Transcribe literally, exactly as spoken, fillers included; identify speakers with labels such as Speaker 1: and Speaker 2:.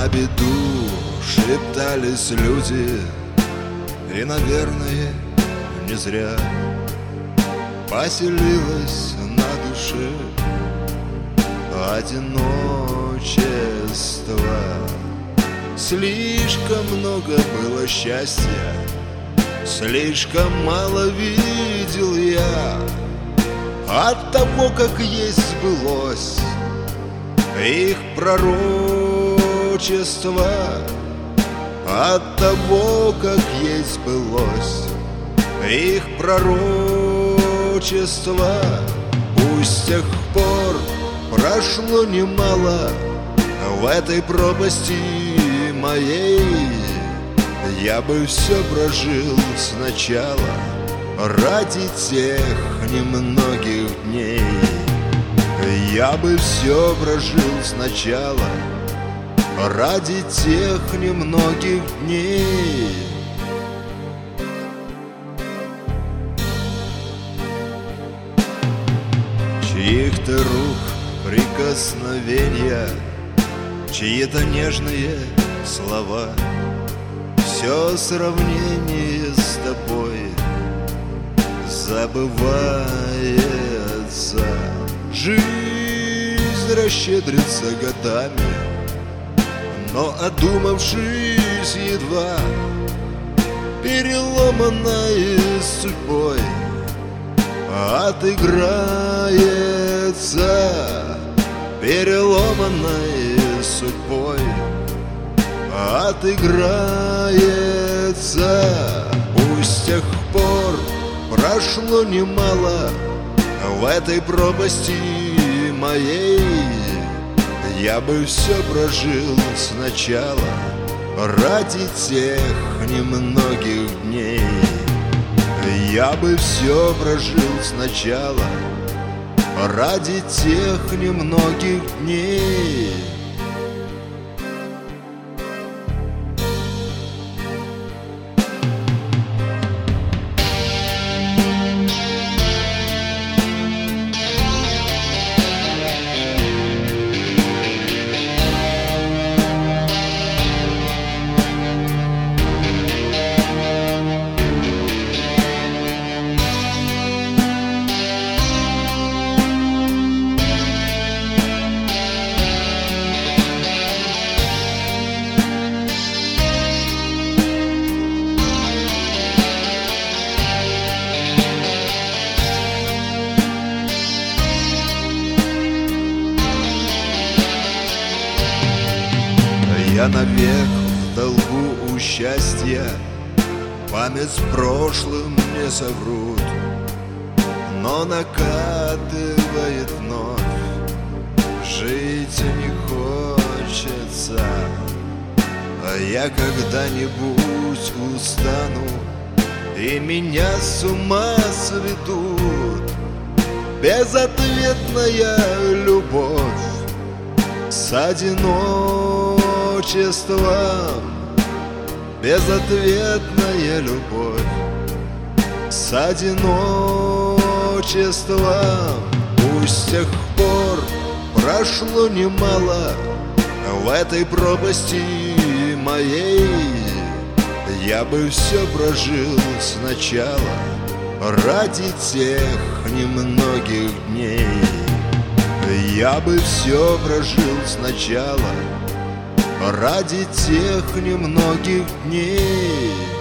Speaker 1: беду шептались люди, и, наверное, не зря. Поселилось на душе одиночество. Слишком много было счастья, слишком мало видел я от того, как есть сбылось их пророчество. От того, как есть сбылось их пророчество. Пусть с тех пор прошло немало в этой пропасти моей, я бы все прожил сначала ради тех немногих дней. Я бы все прожил сначала ради тех немногих дней. Чьих-то рук прикосновения, чьи-то нежные слова, все сравнение с тобой забывается. Жизнь расщедрится годами, но, одумавшись едва, переломанная судьбой отыграется. Переломанная судьбой отыграется. Пусть с тех пор прошло немало в этой пропасти моей, я бы все прожил сначала ради тех немногих дней. Я бы все прожил сначала ради тех немногих дней. Я навек в долгу у счастья, память с прошлым не соврут, но накатывает вновь, жить не хочется. А я когда-нибудь устану, и меня с ума сведут безответная любовь с одиночеством. Безответная любовь с одиночеством. Пусть с тех пор прошло немало в этой пропасти моей, я бы все прожил сначала ради тех немногих дней. Я бы все прожил сначала ради тех немногих дней.